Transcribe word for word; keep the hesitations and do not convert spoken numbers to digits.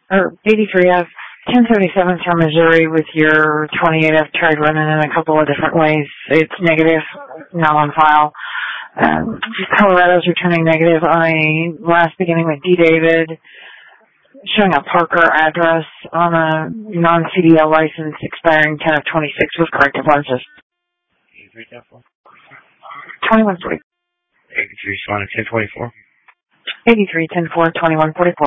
or eighty-three F, ten seventy-seven from Missouri with your twenty-eight F tried running in a couple of different ways. It's negative, not on file. Um, Colorado's returning negative on a last beginning with D. David, showing a Parker address on a non-C D L license expiring ten of twenty-six with corrective lenses. eighty-three ten four. twenty-one forty. eighty-three ten twenty-four. eighty-three ten four, twenty-one forty-four.